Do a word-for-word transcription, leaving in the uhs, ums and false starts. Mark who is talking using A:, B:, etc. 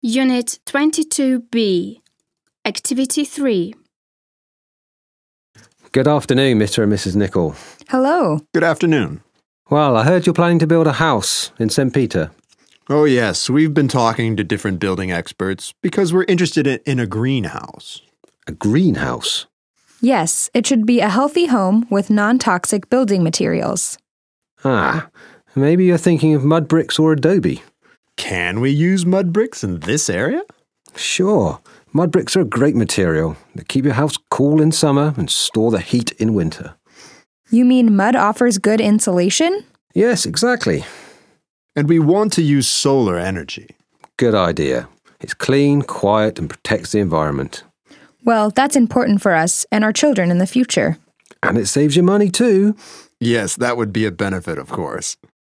A: Unit twenty-two B, Activity three.
B: Good afternoon, Mister and Missus Nicol.
C: Hello.
D: Good afternoon.
B: Well, I heard you're planning to build a house in Saint Peter.
D: Oh, yes, we've been talking to different building experts because we're interested in, in a greenhouse.
B: A greenhouse?
C: Yes, it should be a healthy home with non-toxic building materials.
B: Ah, maybe you're thinking of mud bricks or adobe.
D: Can we use mud bricks in this area?
B: Sure. Mud bricks are a great material. They keep your house cool in summer and store the heat in winter.
C: You mean mud offers good insulation?
B: Yes, exactly.
D: And we want to use solar energy.
B: Good idea. It's clean, quiet, and protects the environment.
C: Well, that's important for us and our children in the future.
B: And it saves you money too.
D: Yes, that would be a benefit, of course.